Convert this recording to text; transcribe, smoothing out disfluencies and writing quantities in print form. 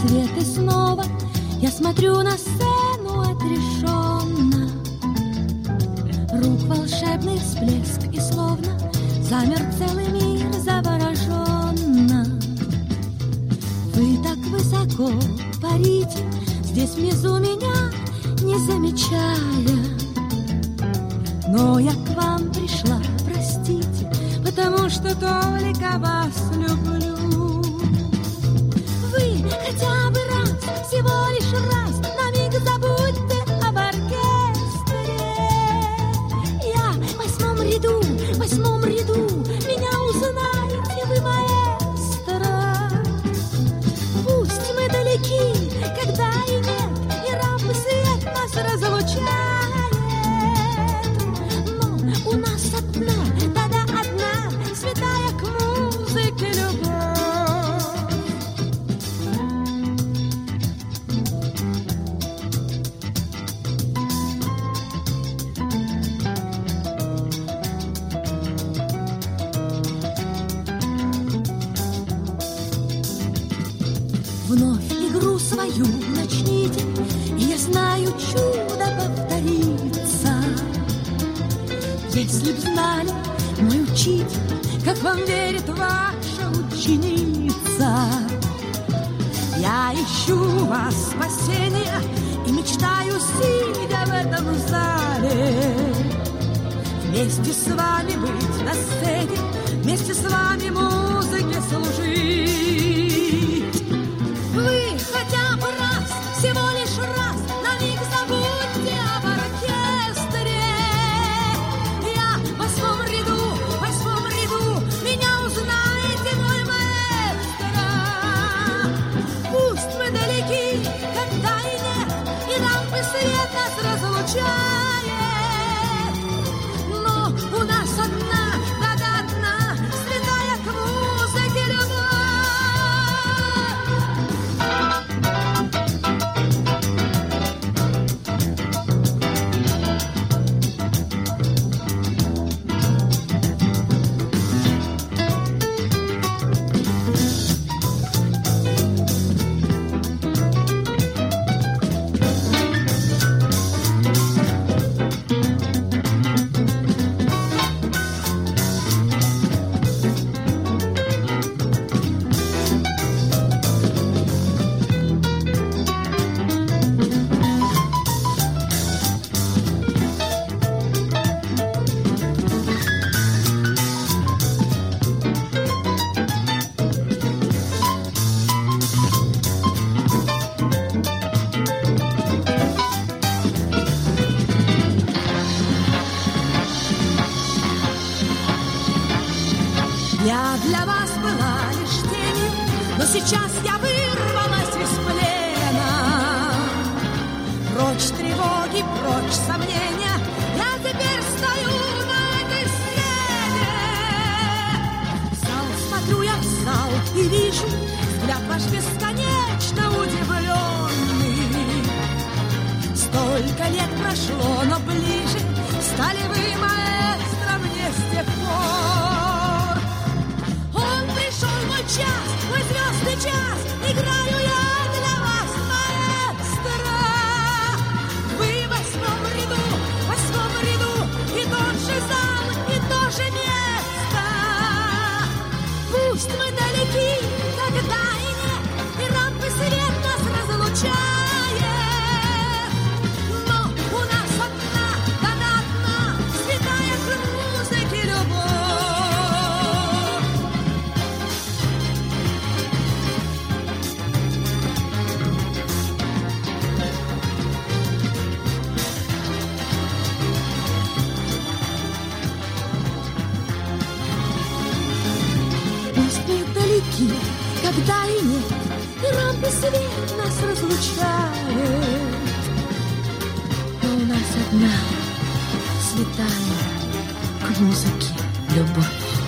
свет, и снова я смотрю на сцену отрешенно. Рук волшебный всплеск, и словно замер целый мир завороженно. Вы так высоко парите здесь внизу меня, не замечая. Но я к вам пришла, простите, потому что только вас люблю. Вы хотя бы раз, всего лишь раз, на миг забудьте об оркестре. Я в восьмом ряду, меня узнаете вы, маэстро. Пусть мы далеки, когда и нет, и рампы свет нас разлучает. Но у нас одна, да-да, одна, святая к музыке любовь. Вновь игру свою начните, и я знаю, чудо повторится. Если б знали, мой учитель, как вам верит ваша ученица. Я ищу вас спасения и мечтаю, сидя в этом зале, вместе с вами быть на сцене, вместе с вами музыке служить. Вы хотя бы раз, всего лишь раз, на миг забудьте об оркестре. Я в восьмом ряду, меня узнаете, мой маэстро. Пусть мы далеки, когда и нет, и рампы свет нас разлучает. Но у нас одна, да-да, одна, святая к музыке любовь. Я для вас была лишь тенью, но сейчас я вырвалась из плена. Прочь тревоги, прочь сомнения, я теперь стою на этой сцене. В зал смотрю я, в зал, и вижу взгляд ваш бесконечно удивленный. Столько лет прошло, но ближе стали вы, маэстро, мне с тех пор. Мой час, мой звездный час, играю я для вас, маэстро. Вы в восьмом ряду, и тот же зал, и то же место. Пусть мы далеки, когда и нет, и рампы свет нас разлучает. Но у нас одна, да-да, одна, святая к музыке любовь. Когда и нет, и рампы свет нас разлучает. Но у нас одна святая к музыке любовь.